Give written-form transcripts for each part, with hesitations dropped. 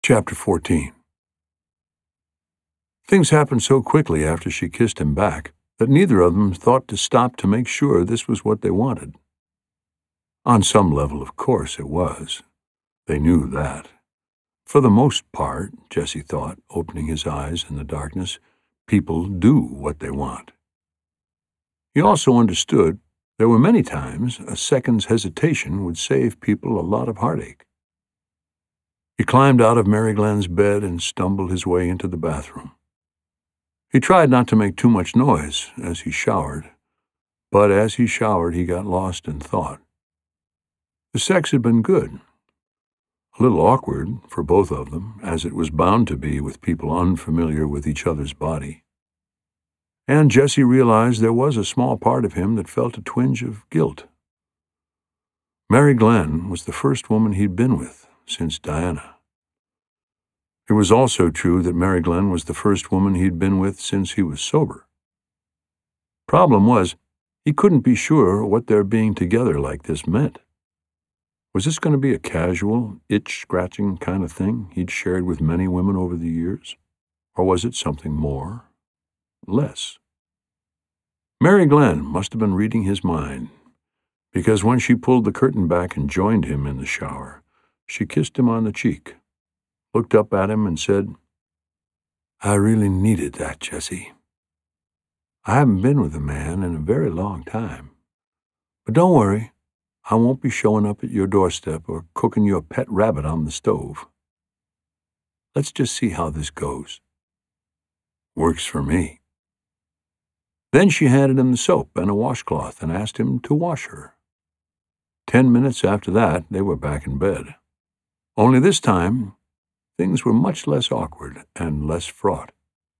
Chapter 14. Things happened so quickly after she kissed him back that neither of them thought to stop to make sure this was what they wanted. On some level, of course, it was. They knew that. For the most part, Jesse thought, opening his eyes in the darkness, people do what they want. He also understood there were many times a second's hesitation would save people a lot of heartache. He climbed out of Mary Glenn's bed and stumbled his way into the bathroom. He tried not to make too much noise as he showered, but as he showered he got lost in thought. The sex had been good. A little awkward for both of them, as it was bound to be with people unfamiliar with each other's body. And Jesse realized there was a small part of him that felt a twinge of guilt. Mary Glenn was the first woman he'd been with since Diana. It was also true that Mary Glenn was the first woman he'd been with since he was sober. Problem was, he couldn't be sure what their being together like this meant. Was this going to be a casual, itch-scratching kind of thing he'd shared with many women over the years? Or was it something more? Less? Mary Glenn must have been reading his mind, because when she pulled the curtain back and joined him in the shower, she kissed him on the cheek, looked up at him and said, "I really needed that, Jesse. I haven't been with a man in a very long time. But don't worry, I won't be showing up at your doorstep or cooking your pet rabbit on the stove. Let's just see how this goes." "Works for me." Then she handed him the soap and a washcloth and asked him to wash her. 10 minutes after that, they were back in bed. Only this time, things were much less awkward and less fraught.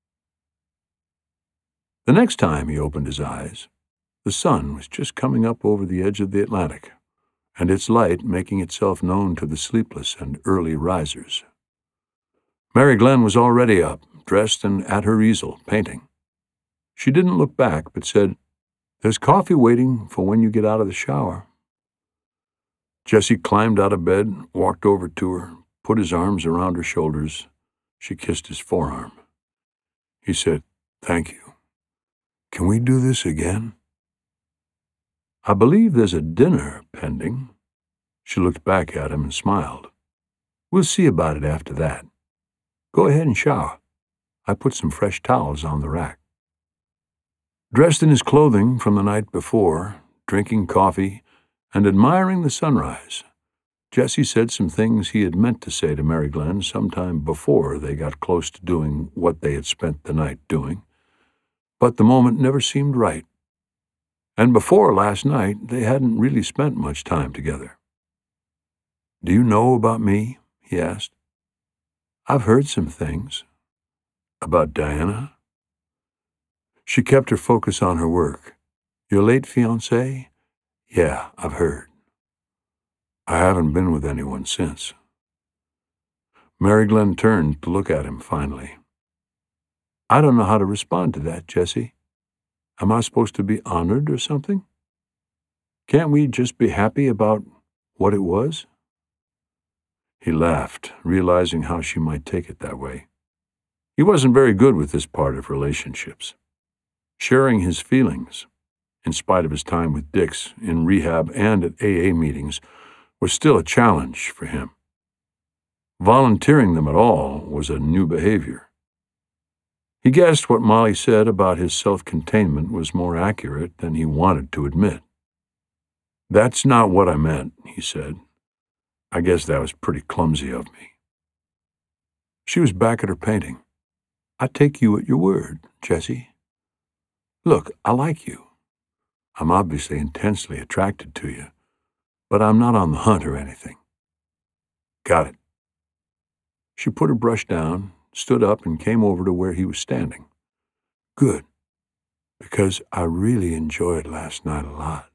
The next time he opened his eyes, the sun was just coming up over the edge of the Atlantic, and its light making itself known to the sleepless and early risers. Mary Glenn was already up, dressed and at her easel, painting. She didn't look back, but said, "There's coffee waiting for when you get out of the shower." Jesse climbed out of bed, walked over to her, put his arms around her shoulders. She kissed his forearm. He said, "Thank you. Can we do this again?" "I believe there's a dinner pending." She looked back at him and smiled. "We'll see about it after that. Go ahead and shower. I put some fresh towels on the rack." Dressed in his clothing from the night before, drinking coffee, and admiring the sunrise, Jesse said some things he had meant to say to Mary Glenn sometime before they got close to doing what they had spent the night doing, but the moment never seemed right. And before last night, they hadn't really spent much time together. "Do you know about me?" he asked. "I've heard some things." "About Diana?" She kept her focus on her work. "Your late fiancé? Yeah, I've heard. I haven't been with anyone since." Mary Glenn turned to look at him finally. "I don't know how to respond to that, Jesse. Am I supposed to be honored or something? Can't we just be happy about what it was?" He laughed, realizing how she might take it that way. He wasn't very good with this part of relationships. Sharing his feelings, in spite of his time with Dix, in rehab and at AA meetings, was still a challenge for him. Volunteering them at all was a new behavior. He guessed what Molly said about his self-containment was more accurate than he wanted to admit. "That's not what I meant," he said. "I guess that was pretty clumsy of me." She was back at her painting. "I take you at your word, Jesse. Look, I like you. I'm obviously intensely attracted to you, but I'm not on the hunt or anything." "Got it." She put her brush down, stood up, and came over to where he was standing. "Good, because I really enjoyed last night a lot."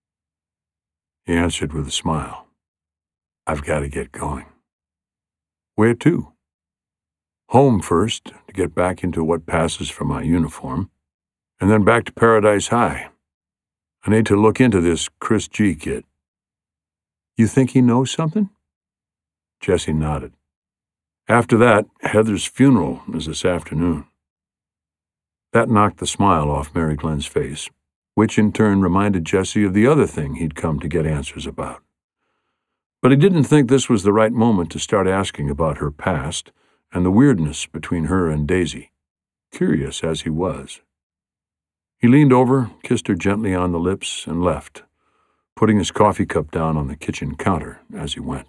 He answered with a smile. "I've got to get going." "Where to?" "Home first, to get back into what passes for my uniform, and then back to Paradise High. I need to look into this Chris G. kid." "You think he knows something?" Jesse nodded. After that, Heather's funeral is this afternoon." That knocked the smile off Mary Glenn's face, which in turn reminded Jesse of the other thing he'd come to get answers about. But he didn't think this was the right moment to start asking about her past and the weirdness between her and Daisy, curious as he was. He leaned over, kissed her gently on the lips, and left, putting his coffee cup down on the kitchen counter as he went.